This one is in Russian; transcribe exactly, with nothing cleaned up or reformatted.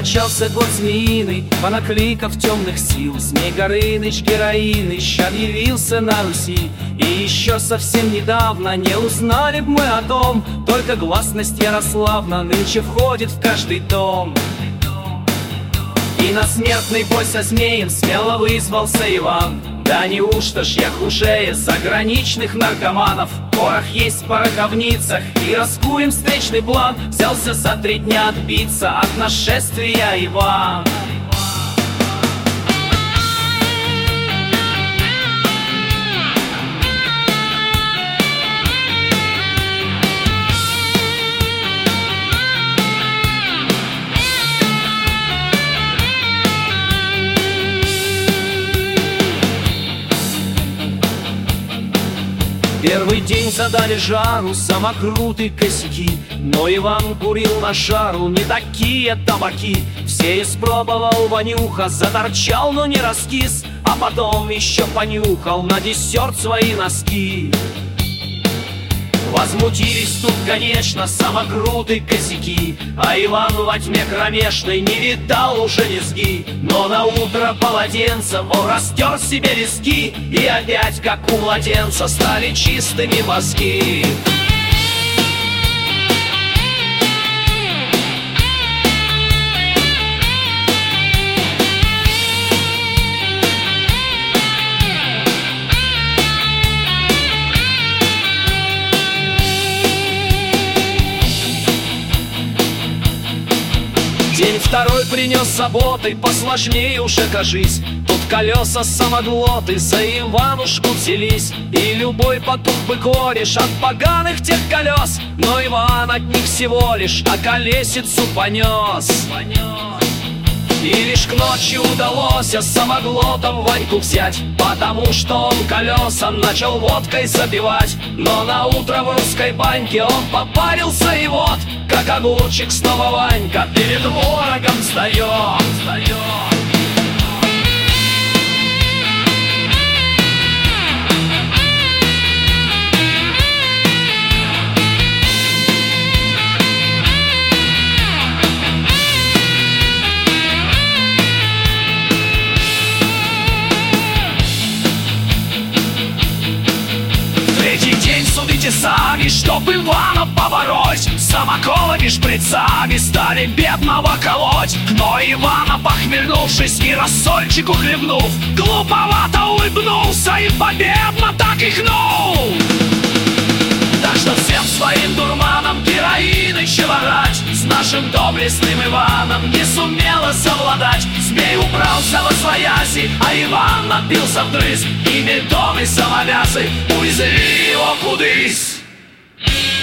Начался год змеиный, понакликав темных сил. Змей Горыныч, Героиныч, объявился на Руси. И еще совсем недавно не узнали б мы о том, только гласность Ярославна нынче входит в каждый дом. И на смертный бой со змеем смело вызвался Иван. Да неужто ж я хуже заграничных наркоманов? Порох есть в пороховницах, и раскуем встречный план. Взялся за три дня отбиться от нашествия Иван. Первый день задали жару самокруты косяки, но Иван курил на шару не такие табаки. Все испробовал Ванюха, заторчал, но не раскис, а потом еще понюхал на десерт свои носки. Возмутились тут, конечно, самокруты косяки, а Иван во тьме кромешной не видал уже низги. Но на утро полотенцем он растер себе виски, и опять, как у младенца, стали чистыми мозги. День второй принес заботы, посложнее уже кажись. Тут колеса самоглоты за Иванушку взялись, и любой потух бы кореш от поганых тех колес, но Иван от них всего лишь околесицу понес. И лишь к ночи удалось самоглотом Ваньку взять, потому что он колеса начал водкой забивать. Но на утро в русской баньке он попарился, и вот, как огурчик, снова Ванька перед ворогом встает, встает. Судите сами, чтоб Ивана побороть, самоколами шприцами стали бедного колоть. Но Ивана, похмельнувшись и рассольчику хлебнув, глуповато улыбнулся и победно так ихнул. Так что всем своим дурманом Героиныча ворать с нашим доблестным Иваном не сумела совладать. Змей убрался восвояси, а Иван напился вдрызг, и медом и самовязы увезли его кудысь.